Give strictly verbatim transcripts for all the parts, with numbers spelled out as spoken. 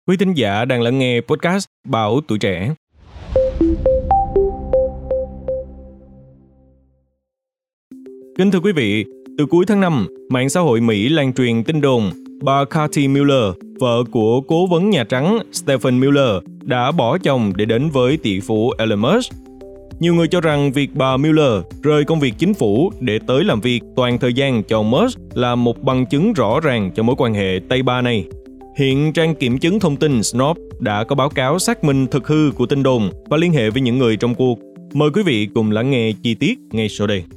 Quý thính giả đang lắng nghe podcast Báo Tuổi Trẻ. Kính thưa quý vị, từ cuối tháng năm, mạng xã hội Mỹ lan truyền tin đồn bà Cathy Mueller, vợ của cố vấn Nhà Trắng Stephen Miller, đã bỏ chồng để đến với tỷ phú Elon Musk. Nhiều người cho rằng việc bà Mueller rời công việc chính phủ để tới làm việc toàn thời gian cho Musk là một bằng chứng rõ ràng cho mối quan hệ Tây Ba này. Hiện trang kiểm chứng thông tin Snopes đã có báo cáo xác minh thực hư của tin đồn và liên hệ với những người trong cuộc. Mời quý vị cùng lắng nghe chi tiết ngay sau đây.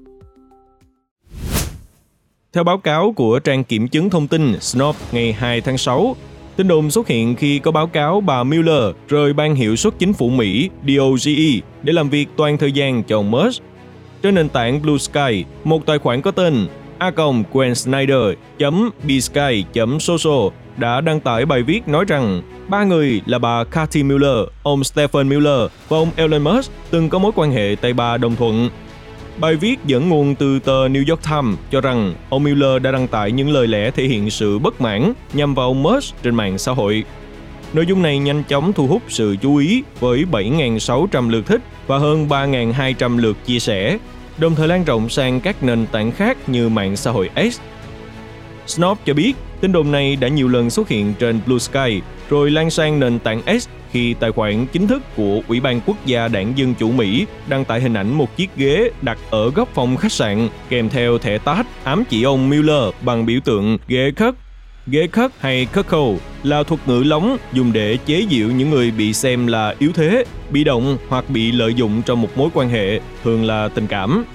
Theo báo cáo của trang kiểm chứng thông tin Snopes ngày hai tháng sáu, tin đồn xuất hiện khi có báo cáo bà Mueller rời ban hiệu suất chính phủ Mỹ D O J E để làm việc toàn thời gian cho Musk. Trên nền tảng Blue Sky, một tài khoản có tên a còng Gwen Snyder chấm bsky chấm social đã đăng tải bài viết nói rằng ba người là bà Cathy Mueller, ông Stephen Miller và ông Elon Musk từng có mối quan hệ Tây Ba đồng thuận. Bài viết dẫn nguồn từ tờ New York Times cho rằng ông Mueller đã đăng tải những lời lẽ thể hiện sự bất mãn nhằm vào ông Musk trên mạng xã hội. Nội dung này nhanh chóng thu hút sự chú ý với bảy nghìn sáu trăm lượt thích và hơn ba nghìn hai trăm lượt chia sẻ, đồng thời lan rộng sang các nền tảng khác như mạng xã hội X. Snopes cho biết tin đồn này đã nhiều lần xuất hiện trên Blue Sky rồi lan sang nền tảng X khi tài khoản chính thức của Ủy ban Quốc gia Đảng Dân Chủ Mỹ đăng tải hình ảnh một chiếc ghế đặt ở góc phòng khách sạn kèm theo thẻ tag ám chỉ ông Mueller bằng biểu tượng ghế khất. Ghế khất hay cuckold là thuật ngữ lóng dùng để chế giễu những người bị xem là yếu thế, bị động hoặc bị lợi dụng trong một mối quan hệ, thường là tình cảm.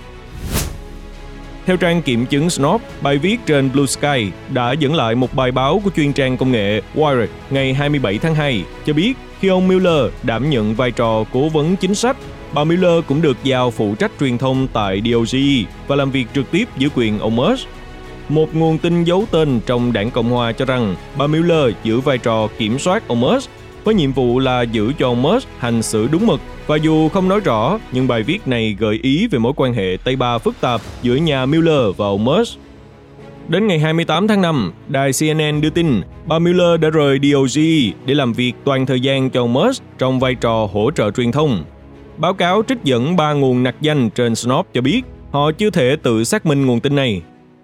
Theo trang kiểm chứng Snopes, bài viết trên Blue Sky đã dẫn lại một bài báo của chuyên trang công nghệ Wired ngày hai mươi bảy tháng hai cho biết khi ông Mueller đảm nhận vai trò cố vấn chính sách, bà Mueller cũng được giao phụ trách truyền thông tại D O J E và làm việc trực tiếp dưới quyền ông Musk. Một nguồn tin giấu tên trong Đảng Cộng Hòa cho rằng bà Mueller giữ vai trò kiểm soát ông Musk, với nhiệm vụ là giữ cho ông Musk hành xử đúng mực. Và dù không nói rõ, nhưng bài viết này gợi ý về mối quan hệ Tây Ba phức tạp giữa nhà Mueller và ông Musk. Đến ngày hai mươi tám tháng năm, đài C N N đưa tin bà Mueller đã rời D O J E để làm việc toàn thời gian cho ông Musk trong vai trò hỗ trợ truyền thông. Báo cáo trích dẫn ba nguồn nặc danh trên Snopes cho biết họ chưa thể tự xác minh nguồn tin này.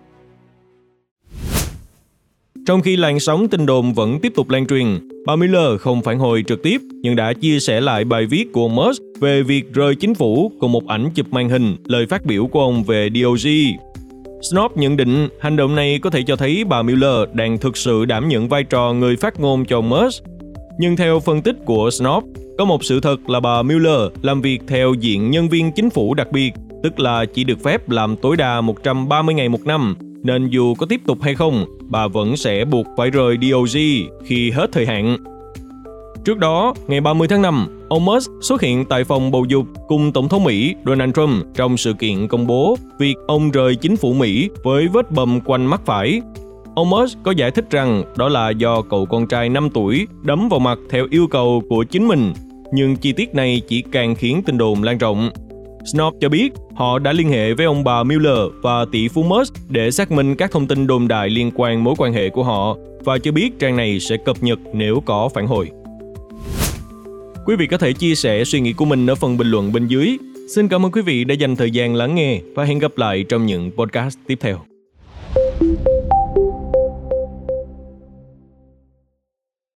Trong khi làn sóng tin đồn vẫn tiếp tục lan truyền, bà Mueller không phản hồi trực tiếp nhưng đã chia sẻ lại bài viết của Musk về việc rời chính phủ cùng một ảnh chụp màn hình lời phát biểu của ông về D O J E. Snopes nhận định hành động này có thể cho thấy bà Mueller đang thực sự đảm nhận vai trò người phát ngôn cho Musk. Nhưng theo phân tích của Snopes, có một sự thật là bà Mueller làm việc theo diện nhân viên chính phủ đặc biệt, tức là chỉ được phép làm tối đa một trăm ba mươi ngày một năm, nên dù có tiếp tục hay không, bà vẫn sẽ buộc phải rời D O J E khi hết thời hạn. Trước đó, ngày ba mươi tháng năm, ông Musk xuất hiện tại phòng bầu dục cùng Tổng thống Mỹ Donald Trump trong sự kiện công bố việc ông rời chính phủ Mỹ với vết bầm quanh mắt phải. Ông Musk có giải thích rằng đó là do cậu con trai năm tuổi đấm vào mặt theo yêu cầu của chính mình, nhưng chi tiết này chỉ càng khiến tin đồn lan rộng. Snopes cho biết họ đã liên hệ với ông bà Mueller và tỷ phú Musk để xác minh các thông tin đồn đại liên quan mối quan hệ của họ và cho biết trang này sẽ cập nhật nếu có phản hồi. Quý vị có thể chia sẻ suy nghĩ của mình ở phần bình luận bên dưới. Xin cảm ơn quý vị đã dành thời gian lắng nghe và hẹn gặp lại trong những podcast tiếp theo.